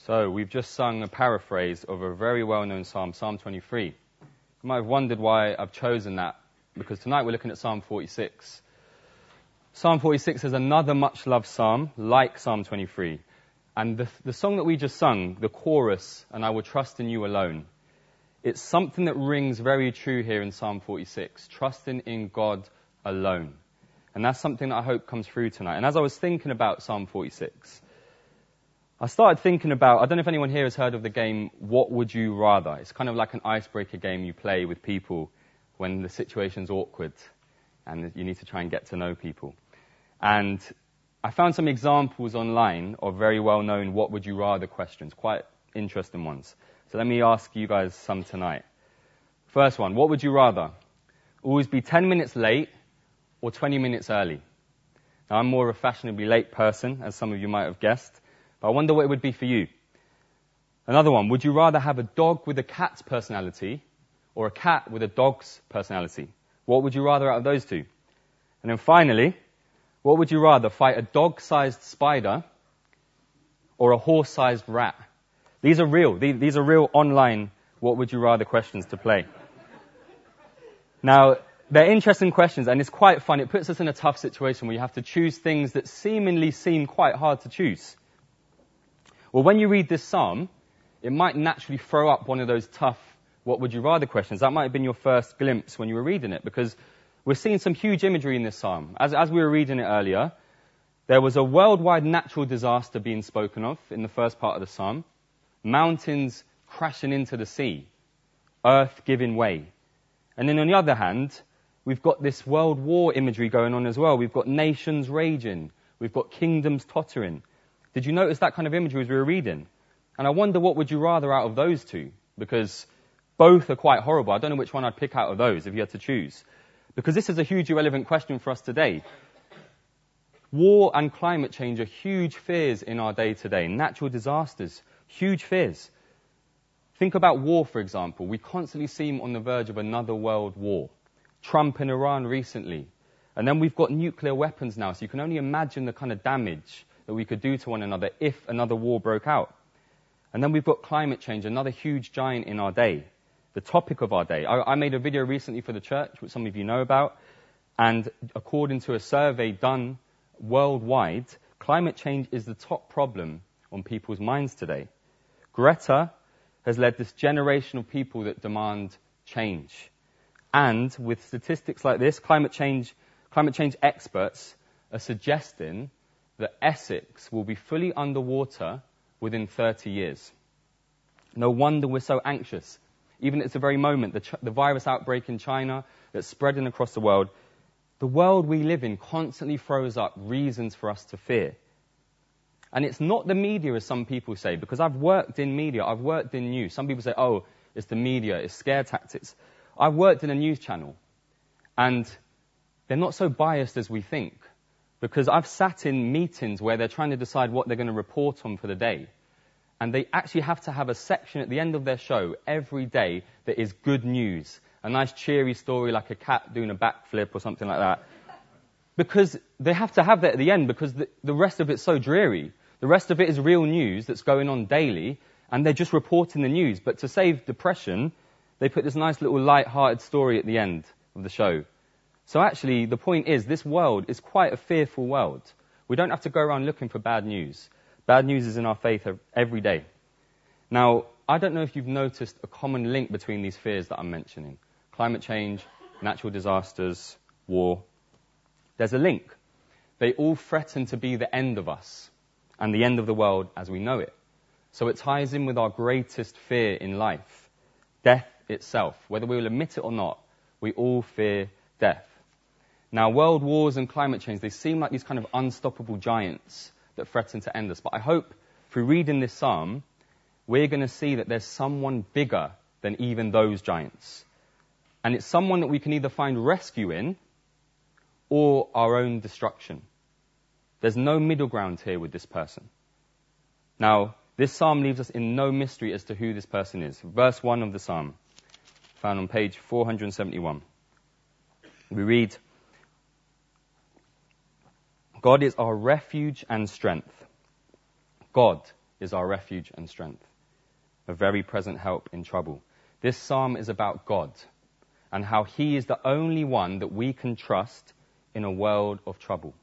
So we've just sung a paraphrase of a very well-known psalm, Psalm 23. You might have wondered why I've chosen that, because tonight we're looking at Psalm 46. Psalm 46 is another much-loved psalm, like Psalm 23. And the song that we just sung, the chorus, "And I will trust in you alone," it's something that rings very true here in Psalm 46, trusting in God alone. And that's something that I hope comes through tonight. And as I was thinking about Psalm 46, I started thinking about, I don't know if anyone here has heard of the game, What Would You Rather? It's kind of like an icebreaker game you play with people when the situation's awkward and you need to try and get to know people. And I found some examples online of very well-known What Would You Rather questions, quite interesting ones. So let me ask you guys some tonight. First one, what would you rather? Always be 10 minutes late or 20 minutes early? Now, I'm more of a fashionably late person, as some of you might have guessed. But I wonder what it would be for you. Another one, would you rather have a dog with a cat's personality or a cat with a dog's personality? What would you rather out of those two? And then finally, what would you rather, fight a dog-sized spider or a horse-sized rat? These are real. These are real online what would you rather questions to play. Now, they're interesting questions, and it's quite fun. It puts us in a tough situation where you have to choose things that seemingly seem quite hard to choose. Well, when you read this psalm, it might naturally throw up one of those tough what would you rather questions. That might have been your first glimpse when you were reading it, because we're seeing some huge imagery in this psalm. As we were reading it earlier, there was a worldwide natural disaster being spoken of in the first part of the psalm. Mountains crashing into the sea, earth giving way. And then on the other hand, we've got this world war imagery going on as well. We've got nations raging. We've got kingdoms tottering. Did you notice that kind of imagery as we were reading? And I wonder what would you rather out of those two? Because both are quite horrible. I don't know which one I'd pick out of those if you had to choose. Because this is a hugely relevant question for us today. War and climate change are huge fears in our day today. Natural disasters, huge fears. Think about war, for example. We constantly seem on the verge of another world war. Trump and Iran recently. And then we've got nuclear weapons now, so you can only imagine the kind of damage that we could do to one another if another war broke out. And then we've got climate change, another huge giant in our day, the topic of our day. I made a video recently for the church, which some of you know about, and according to a survey done worldwide, climate change is the top problem on people's minds today. Greta has led this generation of people that demand change. And with statistics like this, climate change experts are suggesting that Essex will be fully underwater within 30 years. No wonder we're so anxious. Even at the very moment, the virus outbreak in China that's spreading across the world we live in constantly throws up reasons for us to fear. And it's not the media, as some people say, because I've worked in media, I've worked in news. Some people say, oh, it's the media, it's scare tactics. I've worked in a news channel, and they're not so biased as we think. Because I've sat in meetings where they're trying to decide what they're going to report on for the day. And they actually have to have a section at the end of their show every day that is good news. A nice cheery story like a cat doing a backflip or something like that. Because they have to have that at the end, because the rest of it's so dreary. The rest of it is real news that's going on daily, and they're just reporting the news. But to save depression, they put this nice little light-hearted story at the end of the show. So actually, the point is, this world is quite a fearful world. We don't have to go around looking for bad news. Bad news is in our faith every day. Now, I don't know if you've noticed a common link between these fears that I'm mentioning. Climate change, natural disasters, war. There's a link. They all threaten to be the end of us and the end of the world as we know it. So it ties in with our greatest fear in life, death itself. Whether we will admit it or not, we all fear death. Now, world wars and climate change, they seem like these kind of unstoppable giants that threaten to end us. But I hope through reading this psalm, we're going to see that there's someone bigger than even those giants. And it's someone that we can either find rescue in or our own destruction. There's no middle ground here with this person. Now, this psalm leaves us in no mystery as to who this person is. Verse 1 of the psalm, found on page 471. We read, God is our refuge and strength. God is our refuge and strength, a very present help in trouble. This psalm is about God and how he is the only one that we can trust in a world of trouble.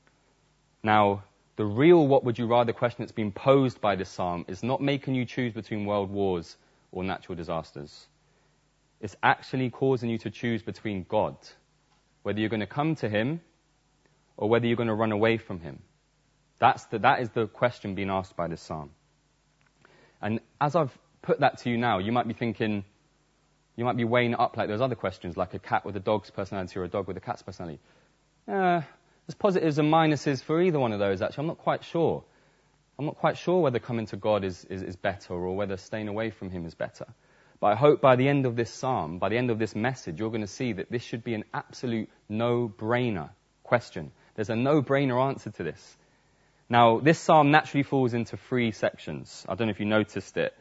Now, the real what would you rather question that's been posed by this psalm is not making you choose between world wars or natural disasters. It's actually causing you to choose between God, whether you're going to come to him or whether you're going to run away from him. That is the question being asked by this psalm. And as I've put that to you now, you might be thinking, you might be weighing it up like those other questions, like a cat with a dog's personality or a dog with a cat's personality. There's positives and minuses for either one of those, actually. I'm not quite sure. I'm not quite sure whether coming to God is better or whether staying away from him is better. But I hope by the end of this psalm, by the end of this message, you're going to see that this should be an absolute no-brainer question. There's a no-brainer answer to this. Now, this psalm naturally falls into 3 sections. I don't know if you noticed it.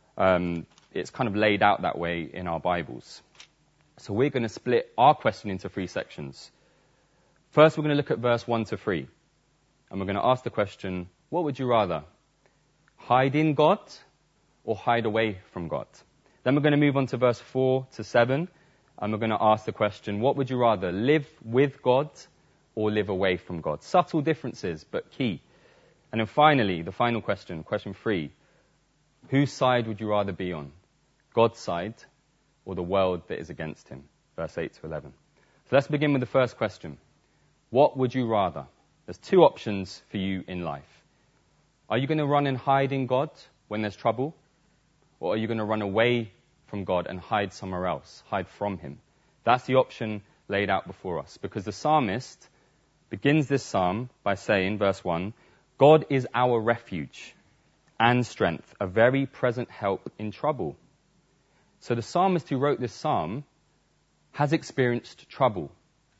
It's kind of laid out that way in our Bibles. So we're going to split our question into 3 sections. First, we're going to look at verse 1 to 3. And we're going to ask the question, what would you rather? Hide in God or hide away from God? Then we're going to move on to verse 4 to 7. And we're going to ask the question, what would you rather? Live with God or live away from God? Subtle differences, but key. And then finally, the final question, question 3. Whose side would you rather be on? God's side or the world that is against him? Verse 8 to 11. So let's begin with the first question. What would you rather? There's 2 options for you in life. Are you going to run and hide in God when there's trouble? Or are you going to run away from God and hide somewhere else, hide from him? That's the option laid out before us. Because the psalmist begins this psalm by saying, verse 1, God is our refuge and strength, a very present help in trouble. So the psalmist who wrote this psalm has experienced trouble.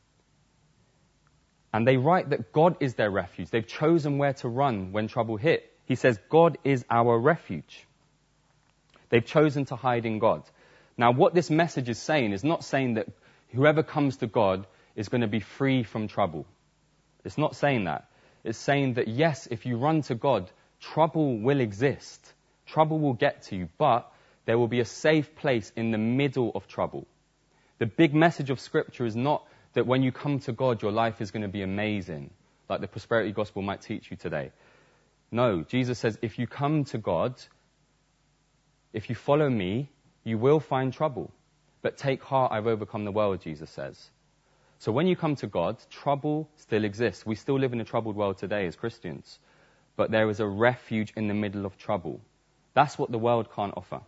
And they write that God is their refuge. They've chosen where to run when trouble hit. He says, God is our refuge. They've chosen to hide in God. Now, what this message is saying is not saying that whoever comes to God is going to be free from trouble. It's not saying that. It's saying that, yes, if you run to God, trouble will exist. Trouble will get to you, but there will be a safe place in the middle of trouble. The big message of Scripture is not that when you come to God, your life is going to be amazing, like the prosperity gospel might teach you today. No, Jesus says, if you come to God, if you follow me, you will find trouble. But take heart, I've overcome the world, Jesus says. So when you come to God, trouble still exists. We still live in a troubled world today as Christians. But there is a refuge in the middle of trouble. That's what the world can't offer.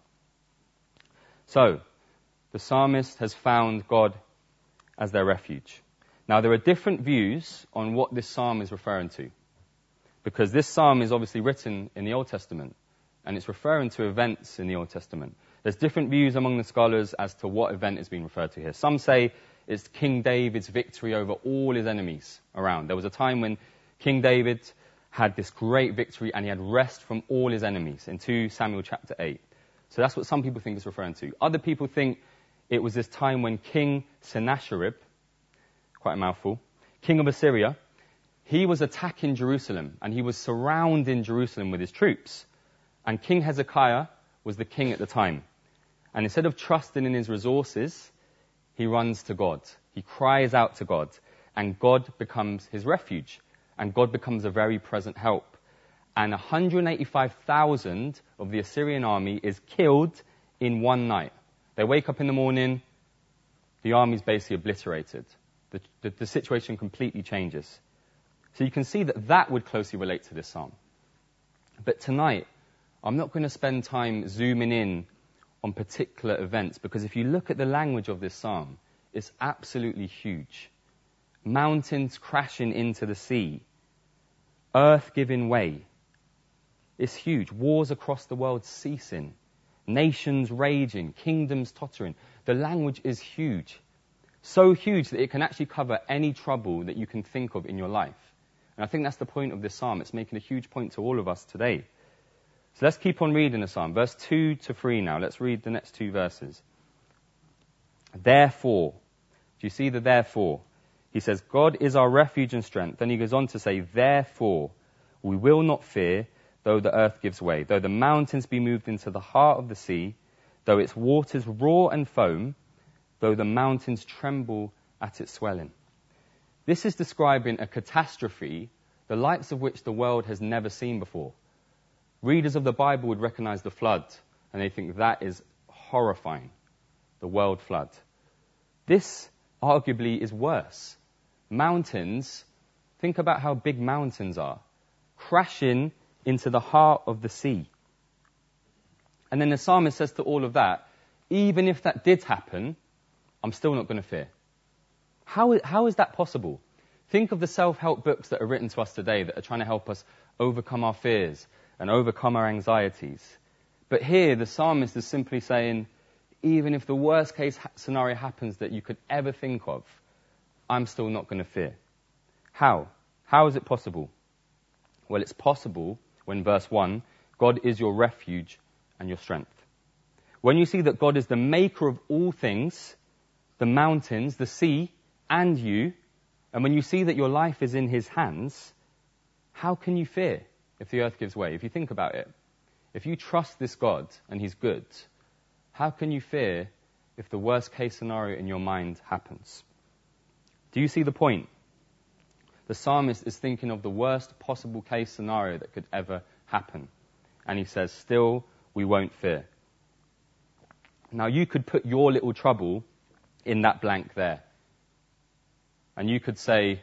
So, the psalmist has found God as their refuge. Now, there are different views on what this psalm is referring to. Because this psalm is obviously written in the Old Testament. And it's referring to events in the Old Testament. There's different views among the scholars as to what event is being referred to here. Some say it's King David's victory over all his enemies around. There was a time when King David had this great victory and he had rest from all his enemies in 2 Samuel chapter 8. So that's what some people think it's referring to. Other people think it was this time when King Sennacherib, quite a mouthful, king of Assyria, he was attacking Jerusalem and he was surrounding Jerusalem with his troops. And King Hezekiah was the king at the time. And instead of trusting in his resources, he runs to God. He cries out to God. And God becomes his refuge. And God becomes a very present help. And 185,000 of the Assyrian army is killed in one night. They wake up in the morning, the army's basically obliterated. The situation completely changes. So you can see that would closely relate to this psalm. But tonight, I'm not going to spend time zooming in on particular events, because if you look at the language of this psalm, it's absolutely huge. Mountains crashing into the sea, earth giving way. It's huge. Wars across the world ceasing, nations raging, kingdoms tottering. The language is huge. So huge that it can actually cover any trouble that you can think of in your life. And I think that's the point of this psalm. It's making a huge point to all of us today. So let's keep on reading the psalm. Verse 2 to 3 now. Let's read the next 2 verses. Therefore, do you see the therefore? He says, God is our refuge and strength. Then he goes on to say, therefore, we will not fear, though the earth gives way, though the mountains be moved into the heart of the sea, though its waters roar and foam, though the mountains tremble at its swelling. This is describing a catastrophe, the likes of which the world has never seen before. Readers of the Bible would recognize the flood, and they think that is horrifying, the world flood. This arguably is worse. Mountains, think about how big mountains are, crashing into the heart of the sea. And then the psalmist says to all of that, even if that did happen, I'm still not going to fear. How is that possible? Think of the self-help books that are written to us today that are trying to help us overcome our fears and overcome our anxieties. But here, the psalmist is simply saying, even if the worst case scenario happens that you could ever think of, I'm still not going to fear. How? How is it possible? Well, it's possible when verse 1, God is your refuge and your strength. When you see that God is the maker of all things, the mountains, the sea, and you, and when you see that your life is in his hands, how can you fear if the earth gives way? If you think about it, if you trust this God and he's good, how can you fear if the worst case scenario in your mind happens? Do you see the point? The psalmist is thinking of the worst possible case scenario that could ever happen. And he says, still, we won't fear. Now, you could put your little trouble in that blank there. And you could say,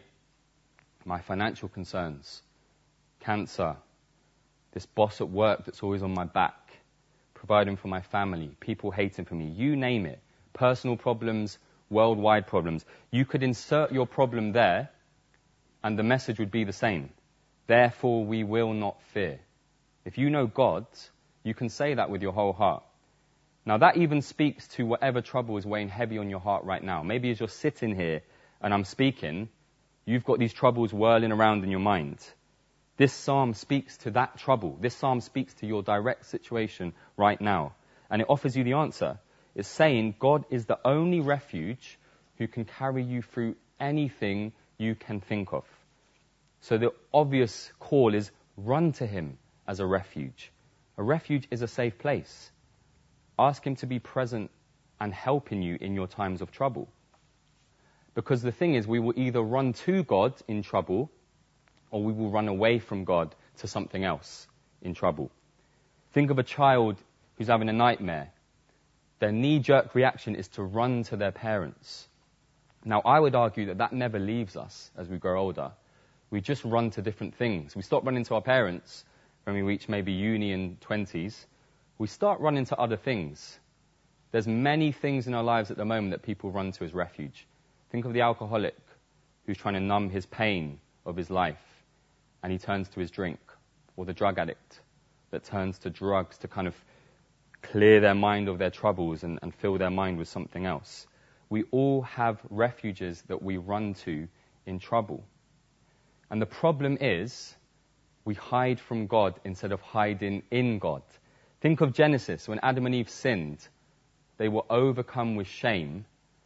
my financial concerns, cancer, this boss at work that's always on my back, providing for my family, people hating for me, you name it, personal problems, worldwide problems. You could insert your problem there, and the message would be the same. Therefore, we will not fear. If you know God, you can say that with your whole heart. Now, that even speaks to whatever trouble is weighing heavy on your heart right now. Maybe as you're sitting here and I'm speaking, you've got these troubles whirling around in your mind. This psalm speaks to that trouble. This psalm speaks to your direct situation right now. And it offers you the answer. It's saying God is the only refuge who can carry you through anything you can think of. So the obvious call is run to him as a refuge. A refuge is a safe place. Ask him to be present and helping you in your times of trouble. Because the thing is, we will either run to God in trouble, or we will run away from God to something else in trouble. Think of a child who's having a nightmare. Their knee-jerk reaction is to run to their parents. Now, I would argue that that never leaves us as we grow older. We just run to different things. We stop running to our parents when we reach maybe uni and 20s. We start running to other things. There's many things in our lives at the moment that people run to as refuge. Think of the alcoholic who's trying to numb his pain of his life, and he turns to his drink, or the drug addict that turns to drugs to kind of clear their mind of their troubles and fill their mind with something else. We all have refuges that we run to in trouble. And the problem is, we hide from God instead of hiding in God. Think of Genesis, when Adam and Eve sinned, they were overcome with shame.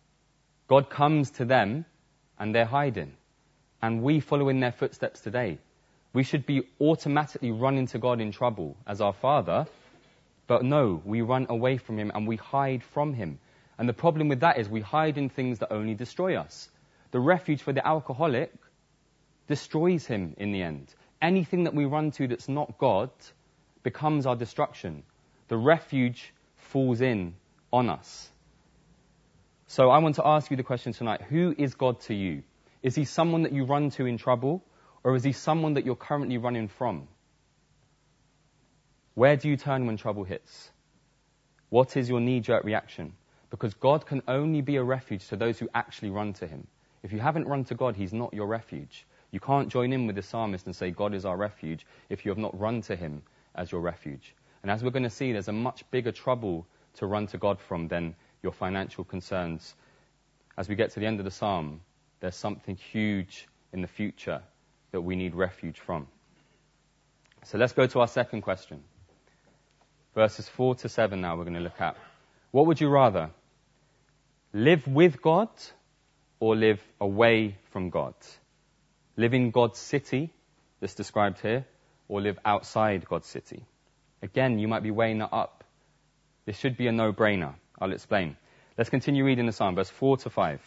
God comes to them, and they're hiding. And we follow in their footsteps today. We should be automatically running to God in trouble as our Father, but no, we run away from him and we hide from him. And the problem with that is we hide in things that only destroy us. The refuge for the alcoholic destroys him in the end. Anything that we run to that's not God becomes our destruction. The refuge falls in on us. So I want to ask you the question tonight, who is God to you? Is he someone that you run to in trouble, or is he someone that you're currently running from? Where do you turn when trouble hits? What is your knee-jerk reaction? Because God can only be a refuge to those who actually run to him. If you haven't run to God, he's not your refuge. You can't join in with the psalmist and say, God is our refuge, if you have not run to him as your refuge. And as we're going to see, there's a much bigger trouble to run to God from than your financial concerns. As we get to the end of the psalm, there's something huge in the future that we need refuge from. So let's go to our second question. Verses 4 to 7 now we're going to look at. What would you rather? Live with God or live away from God? Live in God's city, that's described here, or live outside God's city? Again, you might be weighing that up. This should be a no-brainer. I'll explain. Let's continue reading the psalm, verse 4 to 5.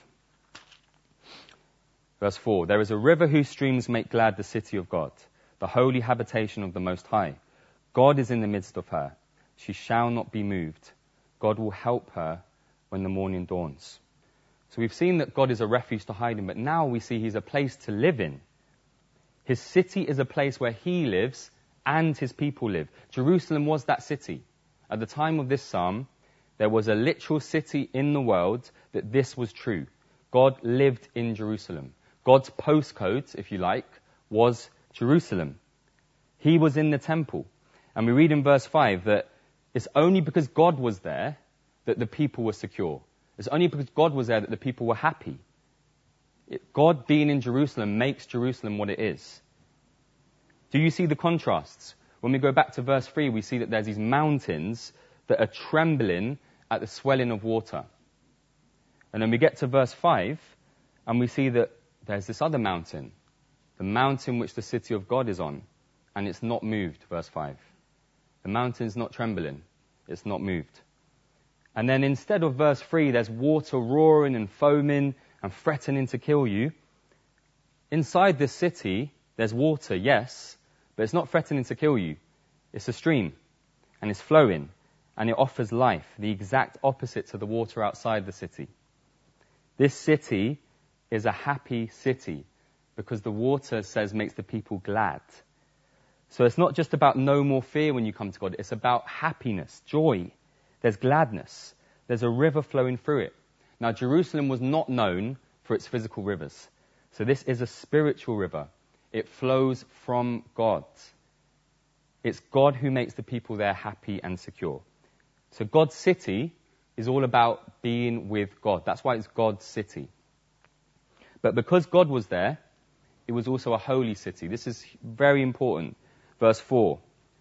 Verse 4, there is a river whose streams make glad the city of God, the holy habitation of the Most High. God is in the midst of her. She shall not be moved. God will help her when the morning dawns. So we've seen that God is a refuge to hide in, but now we see he's a place to live in. His city is a place where he lives and his people live. Jerusalem was that city. At the time of this psalm, there was a literal city in the world that this was true. God lived in Jerusalem. God's postcode, if you like, was Jerusalem. He was in the temple. And we read in verse 5 that it's only because God was there that the people were secure. It's only because God was there that the people were happy. God being in Jerusalem makes Jerusalem what it is. Do you see the contrasts? When we go back to verse 3, we see that there's these mountains that are trembling at the swelling of water. And then we get to verse 5, and we see that there's this other mountain, the mountain which the city of God is on, and it's not moved, verse 5. The mountain's not trembling, it's not moved. And then instead of verse 3, there's water roaring and foaming and threatening to kill you. Inside this city, there's water, yes, but it's not threatening to kill you. It's a stream, and it's flowing, and it offers life, the exact opposite to the water outside the city. This city is a happy city because the water, says, makes the people glad. So it's not just about no more fear when you come to God. It's about happiness, joy. There's gladness. There's a river flowing through it. Now, Jerusalem was not known for its physical rivers. So this is a spiritual river. It flows from God. It's God who makes the people there happy and secure. So God's city is all about being with God. That's why it's God's city. But because God was there, it was also a holy city. This is very important. Verse 4.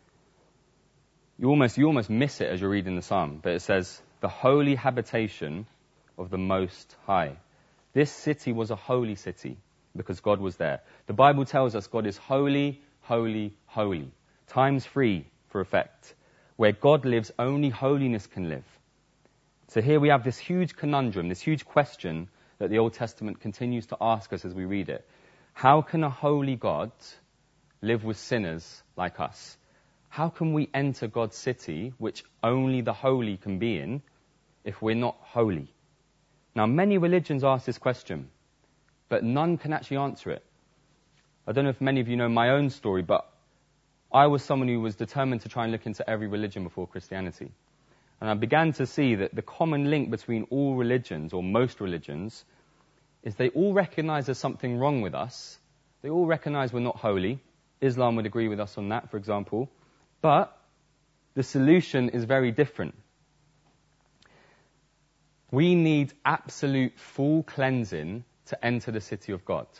You almost miss it as you're reading the psalm, but it says, the holy habitation of the Most High. This city was a holy city because God was there. The Bible tells us God is holy, holy, holy. Times 3 for effect. Where God lives, only holiness can live. So here we have this huge conundrum, this huge question that the Old Testament continues to ask us as we read it. How can a holy God live with sinners like us? How can we enter God's city, which only the holy can be in, if we're not holy? Now, many religions ask this question, but none can actually answer it. I don't know if many of you know my own story, but I was someone who was determined to try and look into every religion before Christianity. And I began to see that the common link between all religions, or most religions, is they all recognize there's something wrong with us. They all recognize we're not holy. Islam would agree with us on that, for example. But the solution is very different. We need absolute full cleansing to enter the city of God.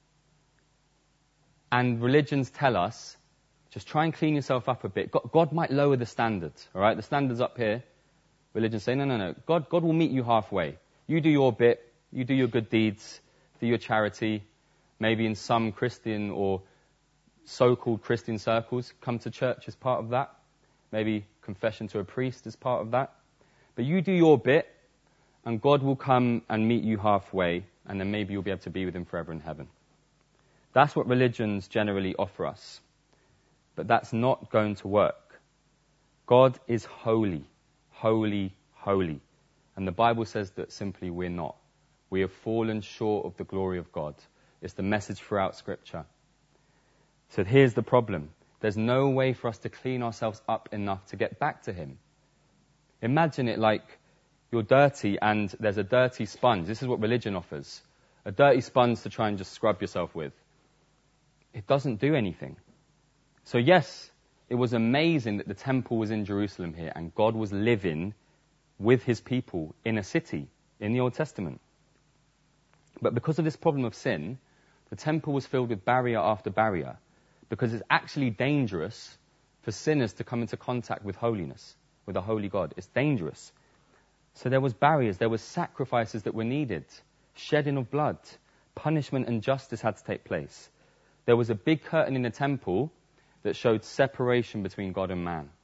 And religions tell us, just try and clean yourself up a bit. God might lower the standards, all right? The standard's up here. Religions say, no. God will meet you halfway. You do your bit. You do your good deeds. Do your charity. Maybe in some Christian or so-called Christian circles, come to church as part of that. Maybe confession to a priest as part of that. But you do your bit, and God will come and meet you halfway, and then maybe you'll be able to be with him forever in heaven. That's what religions generally offer us. But that's not going to work. God is holy, holy, holy. And the Bible says that simply we're not. We have fallen short of the glory of God. It's the message throughout Scripture. So here's the problem. There's no way for us to clean ourselves up enough to get back to him. Imagine it like you're dirty and there's a dirty sponge. This is what religion offers. A dirty sponge to try and just scrub yourself with. It doesn't do anything. So yes, it was amazing that the temple was in Jerusalem here and God was living with his people in a city in the Old Testament. But because of this problem of sin, the temple was filled with barrier after barrier because it's actually dangerous for sinners to come into contact with holiness, with a holy God. It's dangerous. So there was barriers, there was sacrifices that were needed, shedding of blood, punishment and justice had to take place. There was a big curtain in the temple that showed separation between God and man.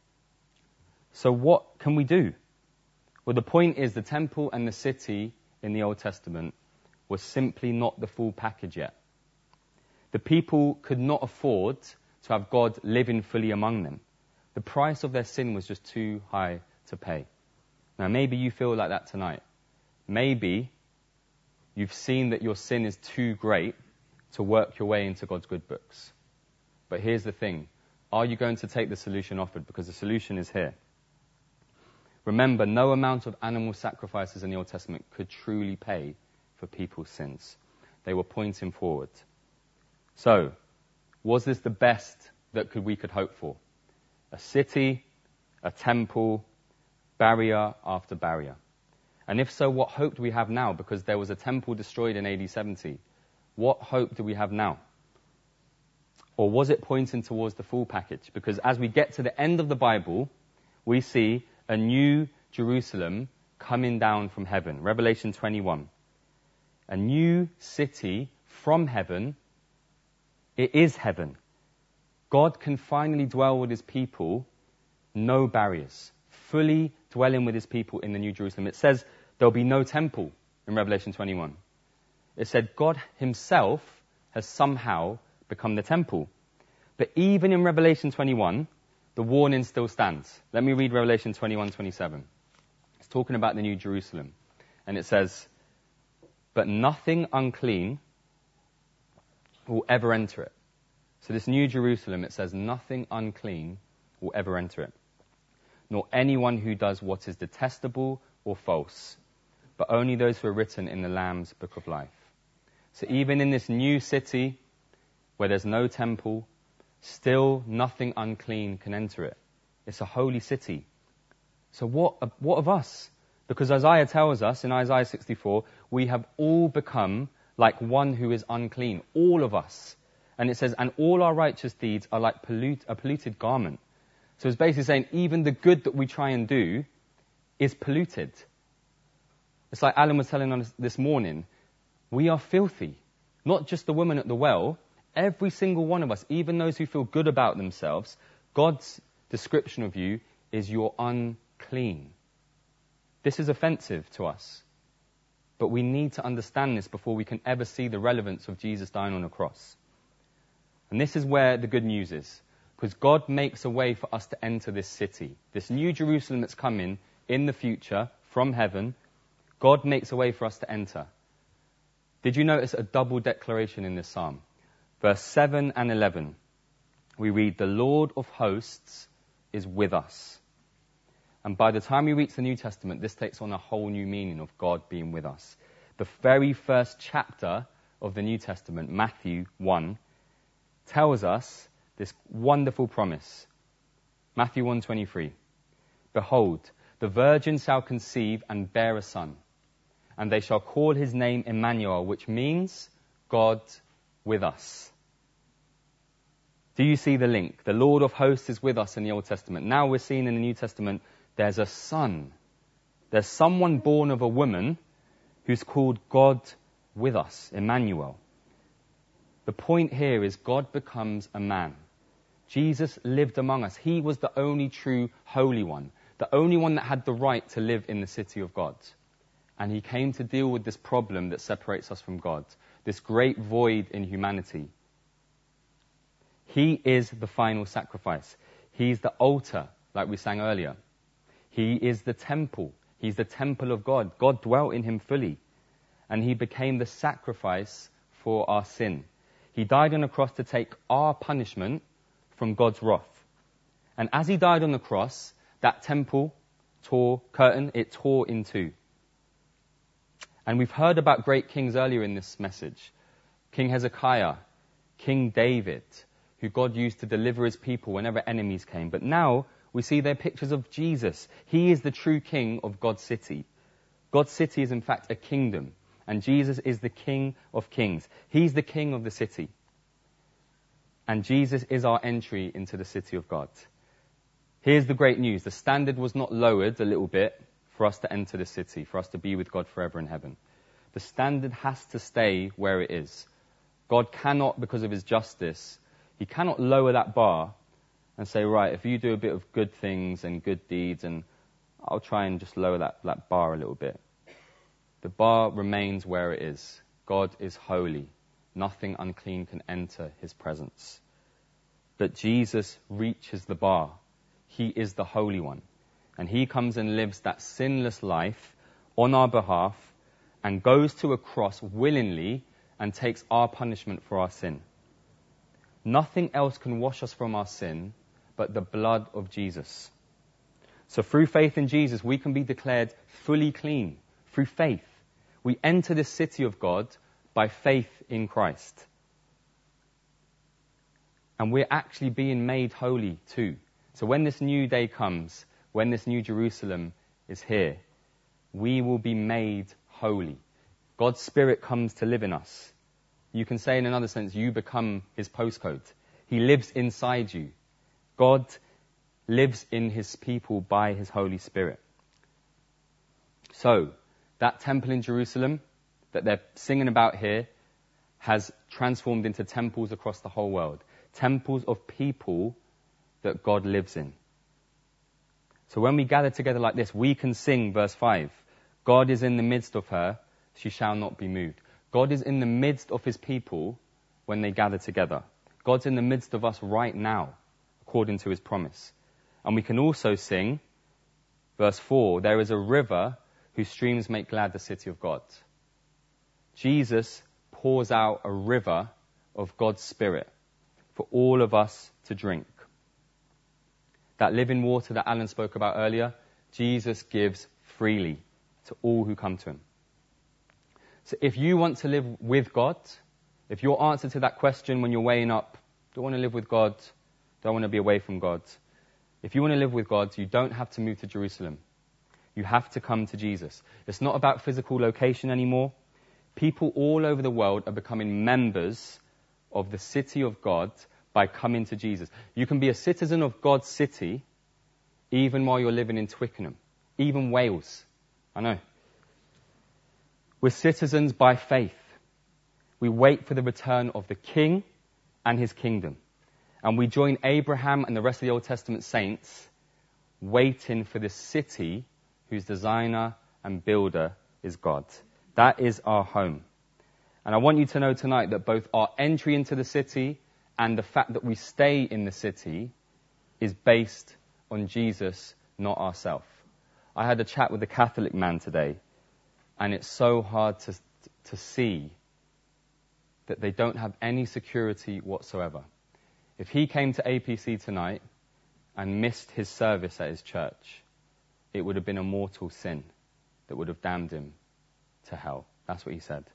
So what can we do? Well, the point is the temple and the city in the Old Testament was simply not the full package yet. The people could not afford to have God living fully among them. The price of their sin was just too high to pay. Now, maybe you feel like that tonight. Maybe you've seen that your sin is too great to work your way into God's good books. But here's the thing. Are you going to take the solution offered? Because the solution is here. Remember, no amount of animal sacrifices in the Old Testament could truly pay for people's sins. They were pointing forward. So, was this the best that we could hope for? A city, a temple, barrier after barrier. And if so, what hope do we have now? Because there was a temple destroyed in AD 70. What hope do we have now? Or was it pointing towards the full package? Because as we get to the end of the Bible, we see a new Jerusalem coming down from heaven. Revelation 21. A new city from heaven. It is heaven. God can finally dwell with his people, no barriers, fully dwelling with his people in the New Jerusalem. It says there'll be no temple in Revelation 21. It said God himself has somehow become the temple. But even in Revelation 21, the warning still stands. Let me read Revelation 21:27. It's talking about the New Jerusalem. And it says, but nothing unclean will ever enter it. So this New Jerusalem, it says, nothing unclean will ever enter it, nor anyone who does what is detestable or false, but only those who are written in the Lamb's book of life. So even in this new city, where there's no temple, still nothing unclean can enter it. It's a holy city. So what of us? Because Isaiah tells us in Isaiah 64, we have all become like one who is unclean, all of us. And it says, and all our righteous deeds are like a polluted garment. So it's basically saying even the good that we try and do is polluted. It's like Alan was telling us this morning, we are filthy. Not just the woman at the well, every single one of us, even those who feel good about themselves, God's description of you is you're unclean. This is offensive to us. But we need to understand this before we can ever see the relevance of Jesus dying on a cross. And this is where the good news is. Because God makes a way for us to enter this city. This new Jerusalem that's coming in the future from heaven, God makes a way for us to enter. Did you notice a double declaration in this psalm? Verse 7 and 11, we read, the Lord of hosts is with us. And by the time we reach the New Testament, this takes on a whole new meaning of God being with us. The very first chapter of the New Testament, Matthew 1, tells us this wonderful promise. Matthew 1:23. Behold, the virgin shall conceive and bear a son, and they shall call his name Emmanuel, which means God with us. Do you see the link? The Lord of hosts is with us in the Old Testament. Now we're seeing in the New Testament, there's a son. There's someone born of a woman who's called God with us, Emmanuel. The point here is God becomes a man. Jesus lived among us. He was the only true holy one, the only one that had the right to live in the city of God. And he came to deal with this problem that separates us from God, this great void in humanity. He is the final sacrifice. He's the altar, like we sang earlier. He is the temple. He's the temple of God. God dwelt in him fully. And he became the sacrifice for our sin. He died on the cross to take our punishment from God's wrath. And as he died on the cross, that temple curtain, it tore in two. And we've heard about great kings earlier in this message. King Hezekiah, King David, who God used to deliver his people whenever enemies came. But now we see their pictures of Jesus. He is the true king of God's city. God's city is in fact a kingdom. And Jesus is the King of Kings. He's the king of the city. And Jesus is our entry into the city of God. Here's the great news. The standard was not lowered a little bit for us to enter the city, for us to be with God forever in heaven. The standard has to stay where it is. God cannot, because of his justice, He cannot lower that bar and say, right, if you do a bit of good things and good deeds, and I'll try and just lower that bar a little bit. The bar remains where it is. God is holy. Nothing unclean can enter his presence. But Jesus reaches the bar. He is the Holy One. And he comes and lives that sinless life on our behalf and goes to a cross willingly and takes our punishment for our sin. Nothing else can wash us from our sin but the blood of Jesus. So through faith in Jesus, we can be declared fully clean. Through faith, we enter the city of God by faith in Christ. And we're actually being made holy too. So when this new day comes, when this new Jerusalem is here, we will be made holy. God's Spirit comes to live in us. You can say in another sense, you become his postcode. He lives inside you. God lives in his people by his Holy Spirit. So, that temple in Jerusalem that they're singing about here has transformed into temples across the whole world. Temples of people that God lives in. So when we gather together like this, we can sing verse 5. God is in the midst of her, she shall not be moved. God is in the midst of his people when they gather together. God's in the midst of us right now, according to his promise. And we can also sing, verse 4, there is a river whose streams make glad the city of God. Jesus pours out a river of God's Spirit for all of us to drink. That living water that Alan spoke about earlier, Jesus gives freely to all who come to him. So if you want to live with God, if your answer to that question when you're weighing up, do I want to live with God? Do I want to be away from God? If you want to live with God, you don't have to move to Jerusalem. You have to come to Jesus. It's not about physical location anymore. People all over the world are becoming members of the city of God by coming to Jesus. You can be a citizen of God's city even while you're living in Twickenham, even Wales. I know. We're citizens by faith. We wait for the return of the King and his kingdom. And we join Abraham and the rest of the Old Testament saints waiting for the city whose designer and builder is God. That is our home. And I want you to know tonight that both our entry into the city and the fact that we stay in the city is based on Jesus, not ourselves. I had a chat with a Catholic man today, and it's so hard to see that they don't have any security whatsoever. If he came to APC tonight and missed his service at his church, it would have been a mortal sin that would have damned him to hell. That's what he said.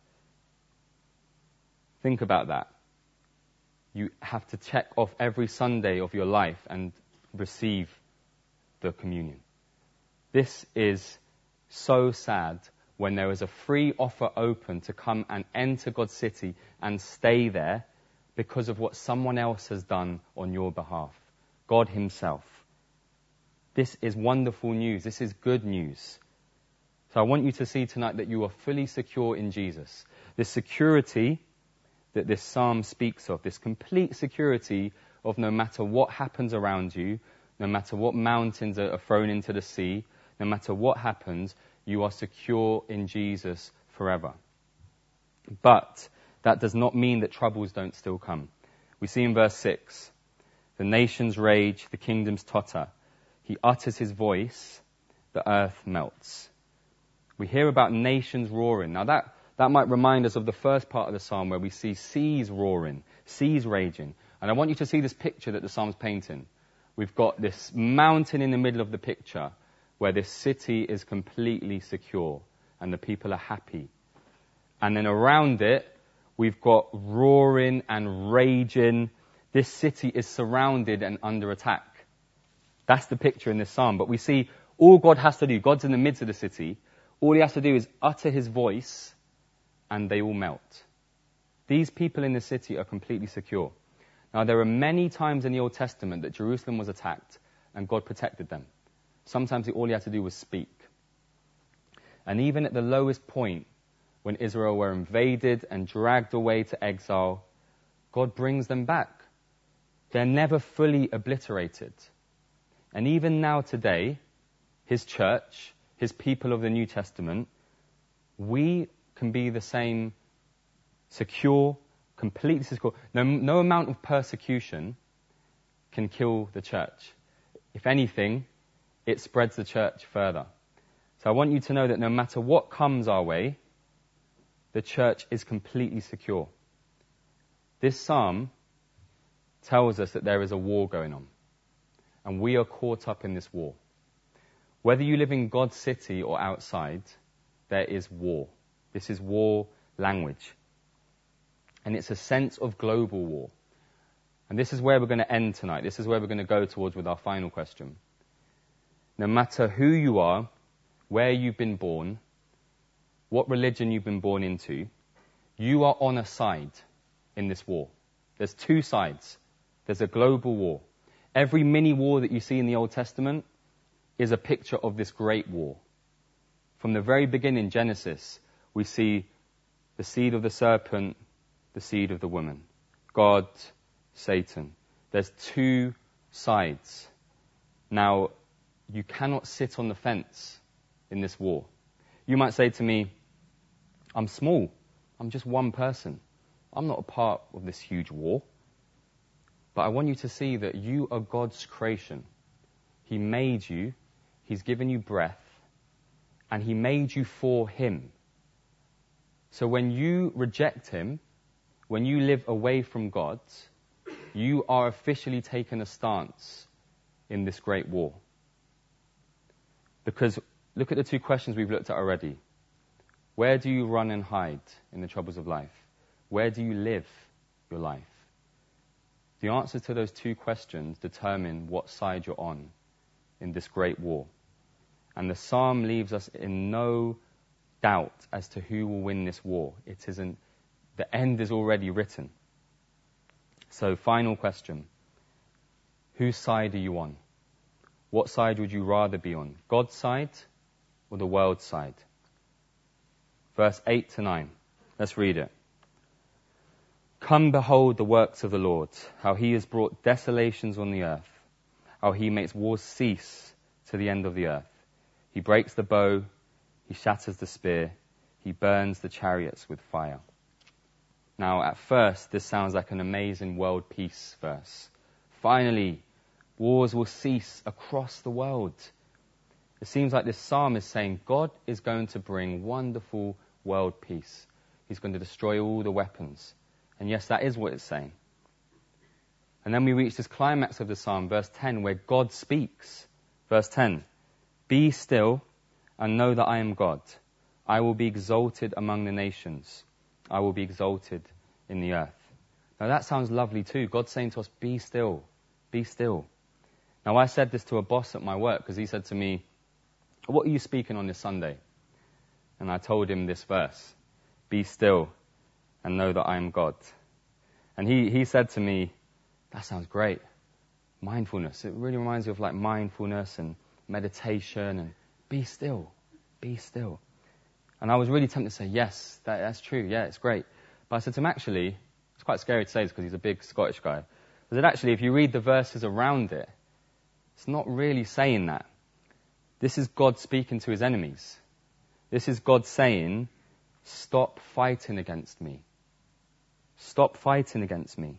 Think about that. You have to check off every Sunday of your life and receive the communion. This is so sad when there is a free offer open to come and enter God's city and stay there because of what someone else has done on your behalf. God himself. This is wonderful news. This is good news. So I want you to see tonight that you are fully secure in Jesus. This security that this psalm speaks of, this complete security of no matter what happens around you, no matter what mountains are thrown into the sea, no matter what happens, you are secure in Jesus forever. But that does not mean that troubles don't still come. We see in verse 6, the nations rage, the kingdoms totter. He utters his voice, the earth melts. We hear about nations roaring. Now that might remind us of the first part of the psalm where we see seas roaring, seas raging. And I want you to see this picture that the psalm's painting. We've got this mountain in the middle of the picture where this city is completely secure and the people are happy. And then around it, we've got roaring and raging. This city is surrounded and under attack. That's the picture in this psalm. But we see all God has to do, God's in the midst of the city. All he has to do is utter his voice and they all melt. These people in the city are completely secure. Now, there are many times in the Old Testament that Jerusalem was attacked and God protected them. Sometimes all he had to do was speak. And even at the lowest point, when Israel were invaded and dragged away to exile, God brings them back. They're never fully obliterated. And even now today, his church, his people of the New Testament, we can be the same, secure, completely secure. No amount of persecution can kill the church. If anything, it spreads the church further. So I want you to know that no matter what comes our way, the church is completely secure. This psalm tells us that there is a war going on, and we are caught up in this war. Whether you live in God's city or outside, there is war. This is war language. And it's a sense of global war. And this is where we're going to end tonight. This is where we're going to go towards with our final question. No matter who you are, where you've been born, what religion you've been born into, you are on a side in this war. There's two sides. There's a global war. Every mini war that you see in the Old Testament is a picture of this great war. From the very beginning, Genesis, we see the seed of the serpent, the seed of the woman. God, Satan. There's two sides. Now, you cannot sit on the fence in this war. You might say to me, I'm small. I'm just one person. I'm not a part of this huge war. But I want you to see that you are God's creation. He made you. He's given you breath. And He made you for Him. So when you reject Him, when you live away from God, you are officially taking a stance in this great war. Because look at the two questions we've looked at already. Where do you run and hide in the troubles of life? Where do you live your life? The answers to those two questions determine what side you're on in this great war. And the psalm leaves us in no doubt as to who will win this war. The end is already written. So, final question. Whose side are you on? What side would you rather be on? God's side or the world's side? Verse 8 to 9. Let's read it. Come behold the works of the Lord, how He has brought desolations on the earth, how He makes wars cease to the end of the earth. He breaks the bow, He shatters the spear, He burns the chariots with fire. Now, at first, this sounds like an amazing world peace verse. Finally, wars will cease across the world. It seems like this psalm is saying God is going to bring wonderful world peace. He's going to destroy all the weapons. And yes, that is what it's saying. And then we reach this climax of the psalm, verse 10, where God speaks. Verse 10, be still and know that I am God. I will be exalted among the nations. I will be exalted in the earth. Now that sounds lovely too. God's saying to us, be still, be still. Now I said this to a boss at my work because he said to me, what are you speaking on this Sunday? And I told him this verse, be still and know that I am God. And he said to me, that sounds great. Mindfulness. It really reminds me of like mindfulness and meditation and be still, be still. And I was really tempted to say, yes, that's true. Yeah, it's great. But I said to him, actually, it's quite scary to say this because he's a big Scottish guy. I said, actually, if you read the verses around it, it's not really saying that. This is God speaking to His enemies. This is God saying, stop fighting against me. Stop fighting against me.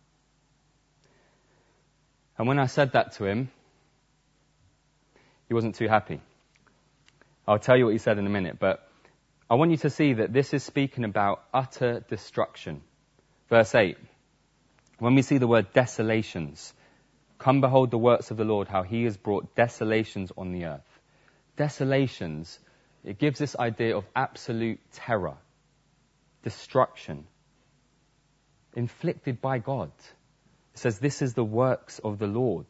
And when I said that to him, he wasn't too happy. I'll tell you what he said in a minute, but I want you to see that this is speaking about utter destruction. Verse 8, when we see the word desolations, come behold the works of the Lord, how He has brought desolations on the earth. Desolations, it gives this idea of absolute terror, destruction, inflicted by God. It says this is the works of the Lord.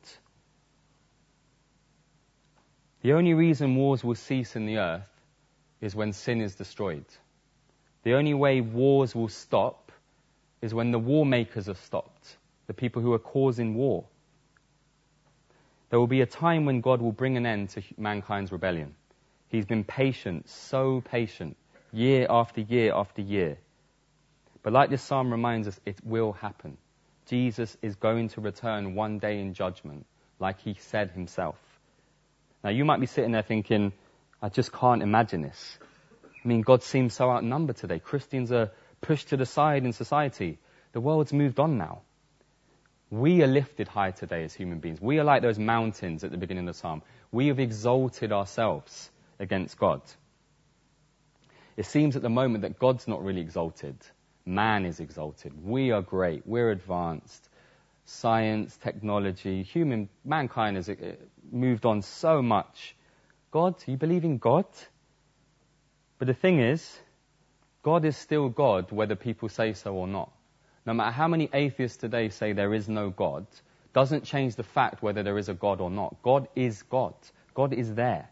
The only reason wars will cease in the earth is when sin is destroyed. The only way wars will stop is when the war makers are stopped, the people who are causing war. There will be a time when God will bring an end to mankind's rebellion. He's been patient, so patient, year after year after year. But like this psalm reminds us, it will happen. Jesus is going to return one day in judgment, like he said himself. Now, you might be sitting there thinking, I just can't imagine this. I mean, God seems so outnumbered today. Christians are pushed to the side in society. The world's moved on now. We are lifted high today as human beings. We are like those mountains at the beginning of the psalm. We have exalted ourselves against God. It seems at the moment that God's not really exalted. Man is exalted. We are great. We're advanced. Science, technology, mankind has moved on so much. God, you believe in God? But the thing is, God is still God whether people say so or not. No matter how many atheists today say there is no God, doesn't change the fact whether there is a God or not. God is God. God is there.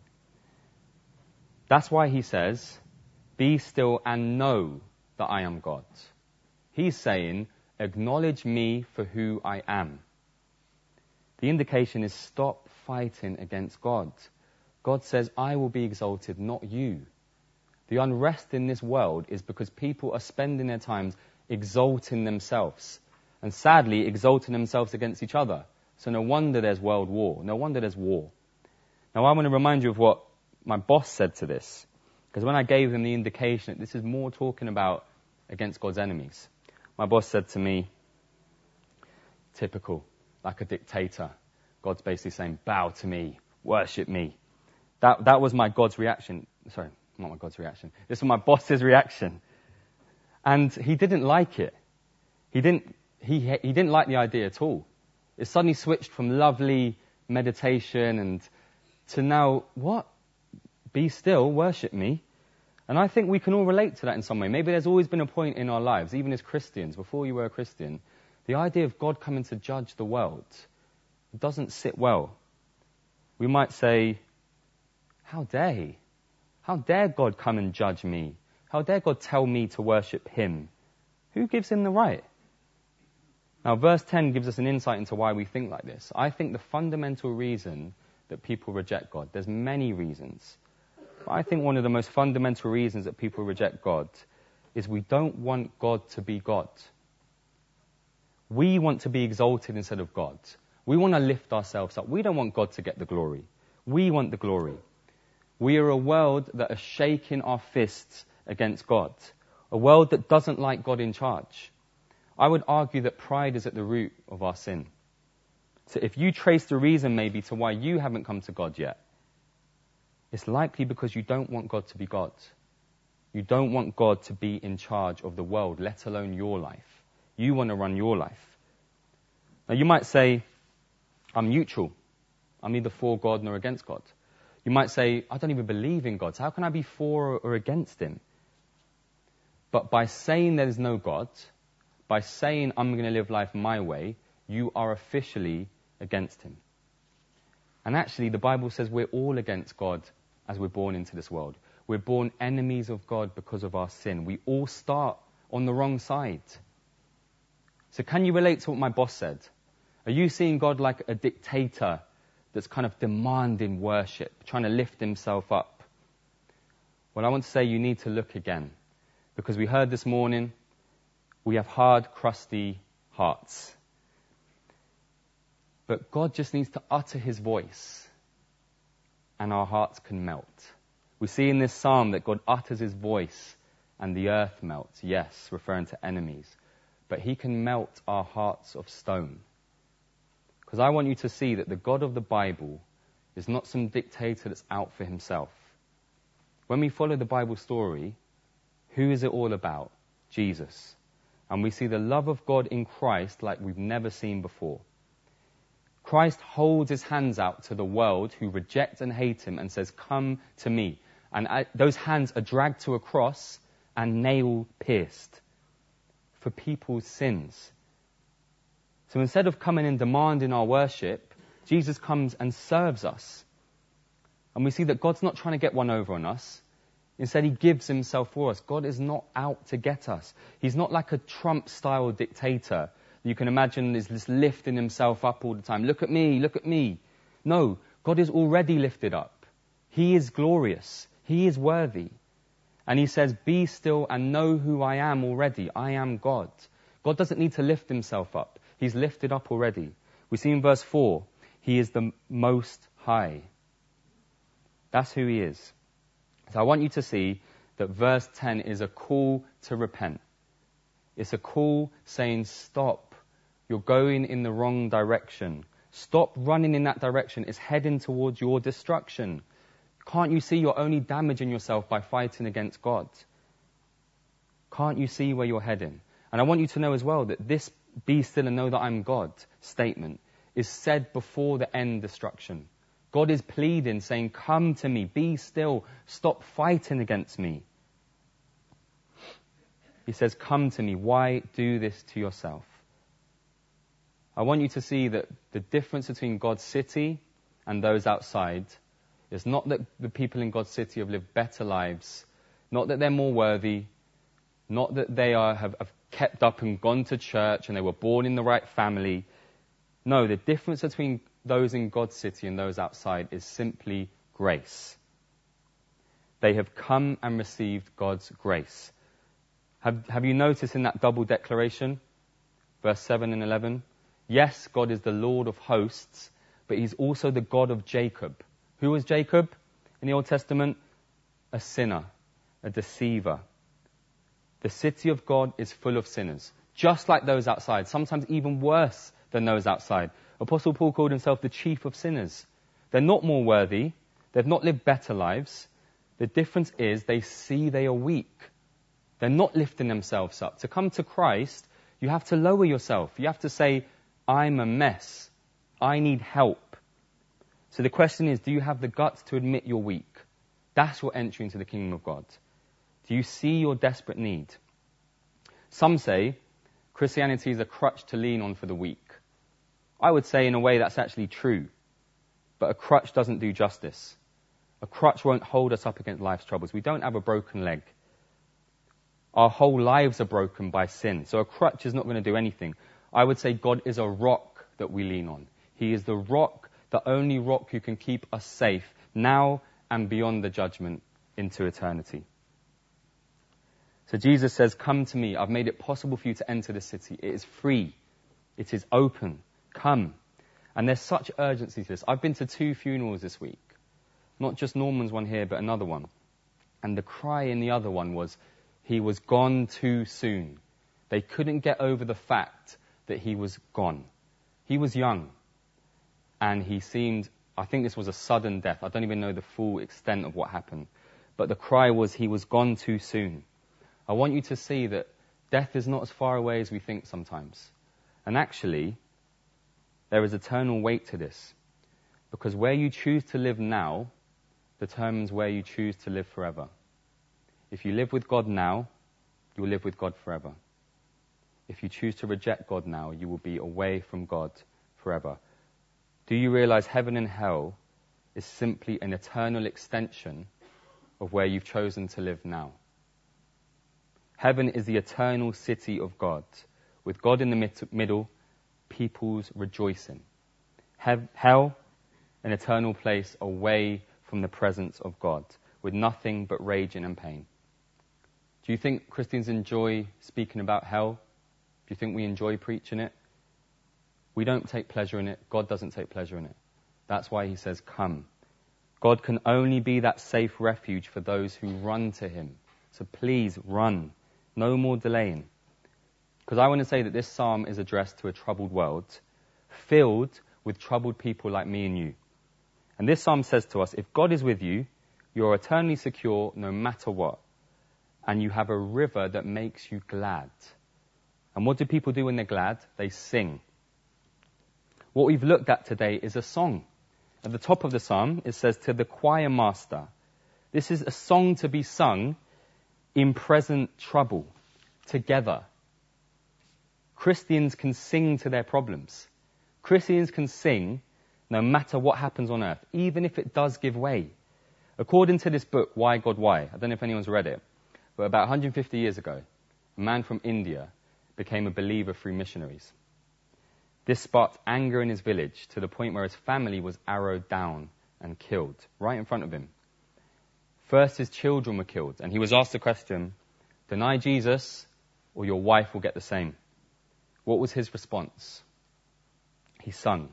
That's why he says, be still and know that I am God. He's saying, acknowledge me for who I am. The indication is stop fighting against God. God says, I will be exalted, not you. The unrest in this world is because people are spending their times exalting themselves. And sadly, exalting themselves against each other. So no wonder there's world war. No wonder there's war. Now I want to remind you of what my boss said to this. Because when I gave him the indication that this is more talking about against God's enemies, my boss said to me, typical, like a dictator. God's basically saying, bow to me, worship me. That was my God's reaction. Sorry, not my God's reaction. This was my boss's reaction. And he didn't like it. He didn't like the idea at all. It suddenly switched from lovely meditation and to now, what? Be still, worship me. And I think we can all relate to that in some way. Maybe there's always been a point in our lives, even as Christians, before you were a Christian, the idea of God coming to judge the world doesn't sit well. We might say, how dare he? How dare God come and judge me? How dare God tell me to worship him? Who gives him the right? Now, verse 10 gives us an insight into why we think like this. I think the fundamental reason that people reject God, there's many reasons, but I think one of the most fundamental reasons that people reject God is we don't want God to be God. We want to be exalted instead of God. We want to lift ourselves up. We don't want God to get the glory. We want the glory. We are a world that are shaking our fists against God. A world that doesn't like God in charge. I would argue that pride is at the root of our sin. So if you trace the reason maybe to why you haven't come to God yet, it's likely because you don't want God to be God. You don't want God to be in charge of the world, let alone your life. You want to run your life. Now you might say, I'm neutral. I'm neither for God nor against God. You might say, I don't even believe in God, so how can I be for or against him? But by saying there is no God, by saying I'm going to live life my way, you are officially against him. And actually, the Bible says we're all against God as we're born into this world. We're born enemies of God because of our sin. We all start on the wrong side. So can you relate to what my boss said? Are you seeing God like a dictator that's kind of demanding worship, trying to lift himself up? Well, I want to say you need to look again. Because we heard this morning, we have hard, crusty hearts. But God just needs to utter his voice, and our hearts can melt. We see in this psalm that God utters his voice, and the earth melts. Yes, referring to enemies. But he can melt our hearts of stone. Because I want you to see that the God of the Bible is not some dictator that's out for himself. When we follow the Bible story, who is it all about? Jesus. And we see the love of God in Christ like we've never seen before. Christ holds his hands out to the world who reject and hate him and says, come to me. And those hands are dragged to a cross and nail pierced for people's sins. So instead of coming and demanding our worship, Jesus comes and serves us. And we see that God's not trying to get one over on us. Instead, he gives himself for us. God is not out to get us. He's not like a Trump-style dictator. You can imagine is just lifting himself up all the time. Look at me, look at me. No, God is already lifted up. He is glorious. He is worthy. And he says, be still and know who I am already. I am God. God doesn't need to lift himself up. He's lifted up already. We see in verse 4, he is the Most High. That's who he is. So I want you to see that verse 10 is a call to repent. It's a call saying, stop. You're going in the wrong direction. Stop running in that direction. It's heading towards your destruction. Can't you see you're only damaging yourself by fighting against God? Can't you see where you're heading? And I want you to know as well that this "be still and know that I'm God" statement is said before the end destruction. God is pleading, saying, come to me, be still, stop fighting against me. He says, come to me. Why do this to yourself? I want you to see that the difference between God's city and those outside is not that the people in God's city have lived better lives, not that they're more worthy, not that they have kept up and gone to church and they were born in the right family. No, the difference between those in God's city and those outside is simply grace. They have come and received God's grace. Have you noticed in that double declaration, verse 7 and 11? Yes, God is the Lord of hosts, but he's also the God of Jacob. Who was Jacob in the Old Testament? A sinner, a deceiver. The city of God is full of sinners, just like those outside, sometimes even worse than those outside. Apostle Paul called himself the chief of sinners. They're not more worthy. They've not lived better lives. The difference is they see they are weak. They're not lifting themselves up. To come to Christ, you have to lower yourself. You have to say, I'm a mess. I need help. So the question is, do you have the guts to admit you're weak? That's your entry into the kingdom of God. Do you see your desperate need? Some say Christianity is a crutch to lean on for the weak. I would say in a way that's actually true. But a crutch doesn't do justice. A crutch won't hold us up against life's troubles. We don't have a broken leg. Our whole lives are broken by sin. So a crutch is not going to do anything. I would say God is a rock that we lean on. He is the rock, the only rock who can keep us safe now and beyond the judgment into eternity. So Jesus says, come to me. I've made it possible for you to enter the city. It is free. It is open. Come. And there's such urgency to this. I've been to 2 funerals this week. Not just Norman's one here, but another one. And the cry in the other one was, he was gone too soon. They couldn't get over the fact that he was gone. He was young. And he seemed, I think this was a sudden death. I don't even know the full extent of what happened. But the cry was, he was gone too soon. I want you to see that death is not as far away as we think sometimes. And actually, there is eternal weight to this. Because where you choose to live now determines where you choose to live forever. If you live with God now, you will live with God forever. If you choose to reject God now, you will be away from God forever. Do you realize heaven and hell is simply an eternal extension of where you've chosen to live now? Heaven is the eternal city of God, with God in the middle, people's rejoicing. Hell, an eternal place away from the presence of God, with nothing but raging and pain. Do you think Christians enjoy speaking about hell? Do you think we enjoy preaching it? We don't take pleasure in it. God doesn't take pleasure in it. That's why he says, come. God can only be that safe refuge for those who run to him. So please run. No more delaying. Because I want to say that this psalm is addressed to a troubled world, filled with troubled people like me and you. And this psalm says to us, if God is with you, you're eternally secure no matter what. And you have a river that makes you glad. And what do people do when they're glad? They sing. What we've looked at today is a song. At the top of the psalm, it says, to the choir master. This is a song to be sung in present trouble, together. Christians can sing to their problems. Christians can sing no matter what happens on earth, even if it does give way. According to this book, Why God Why, I don't know if anyone's read it, but about 150 years ago, a man from India became a believer through missionaries. This sparked anger in his village to the point where his family was arrowed down and killed right in front of him. First, his children were killed, and he was asked the question, deny Jesus or your wife will get the same. What was his response? He sung.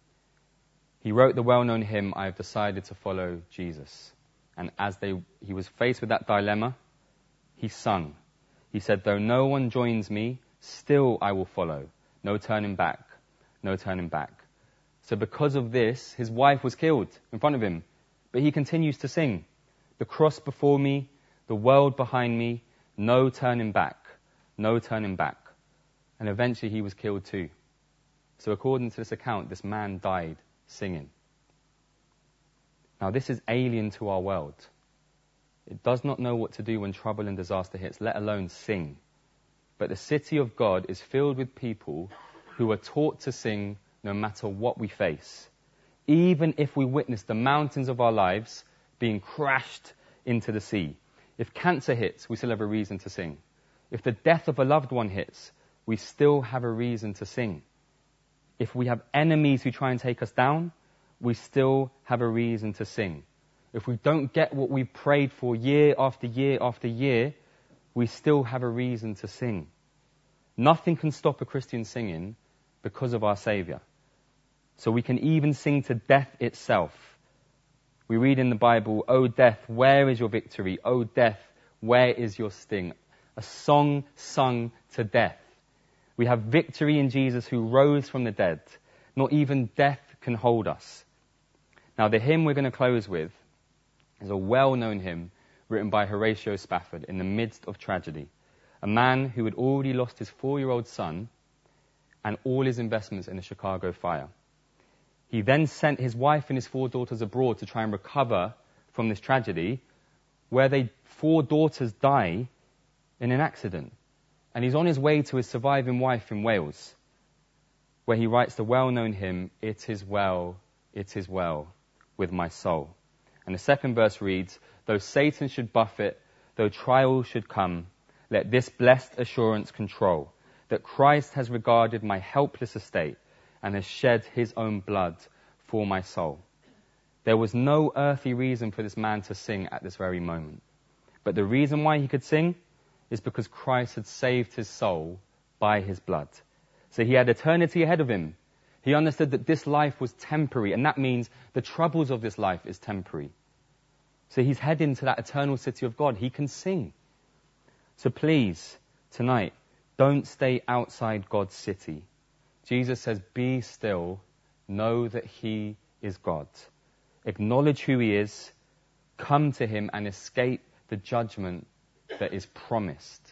He wrote the well-known hymn, I have decided to follow Jesus. And as he was faced with that dilemma, he sung. He said, though no one joins me, still I will follow. No turning back, no turning back. So because of this, his wife was killed in front of him. But he continues to sing. The cross before me, the world behind me, no turning back, no turning back. And eventually he was killed too. So according to this account, this man died singing. Now this is alien to our world. It does not know what to do when trouble and disaster hits, let alone sing. But the city of God is filled with people who are taught to sing no matter what we face. Even if we witness the mountains of our lives being crashed into the sea. If cancer hits, we still have a reason to sing. If the death of a loved one hits, we still have a reason to sing. If we have enemies who try and take us down, we still have a reason to sing. If we don't get what we prayed for year after year after year, we still have a reason to sing. Nothing can stop a Christian singing because of our Saviour. So we can even sing to death itself. We read in the Bible, O death, where is your victory? O death, where is your sting? A song sung to death. We have victory in Jesus who rose from the dead. Not even death can hold us. Now the hymn we're going to close with is a well-known hymn written by Horatio Spafford in the midst of tragedy. A man who had already lost his 4-year-old son and all his investments in the Chicago fire. He then sent his wife and his 4 daughters abroad to try and recover from this tragedy, where 4 daughters die in an accident. And he's on his way to his surviving wife in Wales, where he writes the well-known hymn, it is well with my soul. And the second verse reads, though Satan should buffet, though trials should come, let this blessed assurance control, that Christ has regarded my helpless estate and has shed his own blood for my soul. There was no earthly reason for this man to sing at this very moment. But the reason why he could sing is because Christ had saved his soul by his blood. So he had eternity ahead of him. He understood that this life was temporary, and that means the troubles of this life is temporary. So he's heading to that eternal city of God. He can sing. So please, tonight, don't stay outside God's city. Jesus says, be still, know that he is God. Acknowledge who he is, come to him and escape the judgment that is promised.